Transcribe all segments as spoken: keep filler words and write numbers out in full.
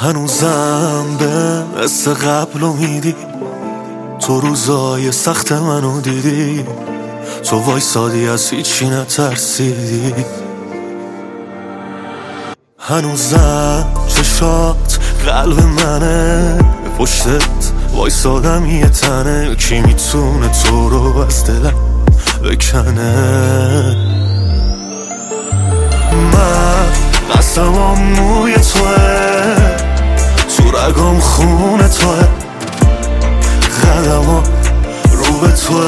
هنوزم به مثل قبل امیدی، تو روزای سخت منو دیدی، تو وایسادی از هیچی نترسیدی. هنوزم چشات قلب منه، به پشتت وایسادم یه تنه، کی میتونه تو رو از دلم بکنه؟ من قسمم موی توه، تو رگام خون توه، قدمم رو به توه.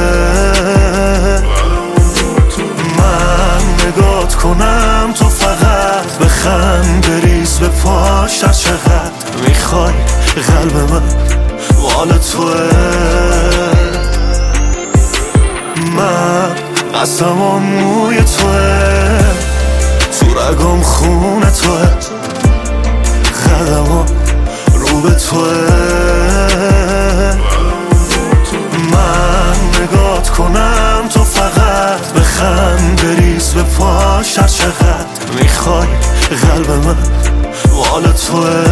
من نگات کنم تو فقط بخند، بریز به پاش از چقدر میخوای قلب من مال توه. من قسمم موی توه، تو رگام خون توه، قدمم رو به توه. من نگات کنم تو فقط بخند، بریز به پاش هر چقدر میخوای قلب من مال توه.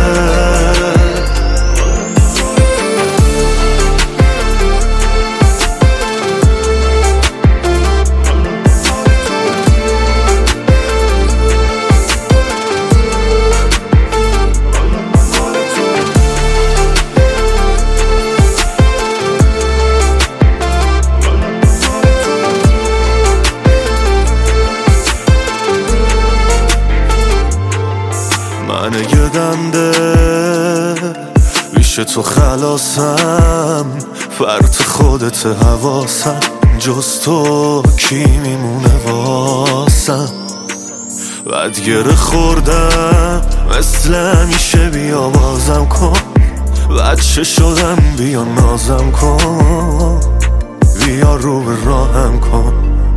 من یه دنده بیش تو خلاصم، فرط خودت حواسم، جز تو کی میمونه واسم؟ بعد گره خوردم مثل همیشه، بیا بازم کن، بچه شدم بیا نازم کن، بیا رو به راهم کن.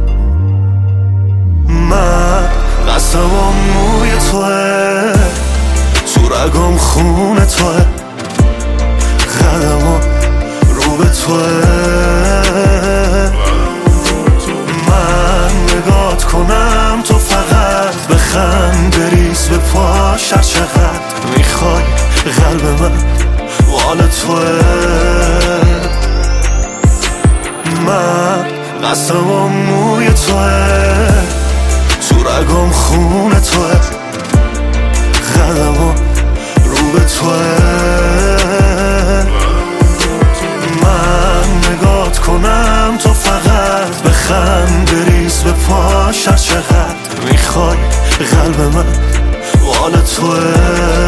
من قسمم موی توه، تو رگام خون توه، قدمم رو به توه. من نگات کنم تو فقط بخند، بریز به پاش هر چقدر میخوای قلب من مال توه. من قسمم موی توه، تو رگام خون توه، قدمم رو به توه. من نگات کنم تو فقط بخند، بریز به پاش هر چقدر میخوای قلب من مال توه.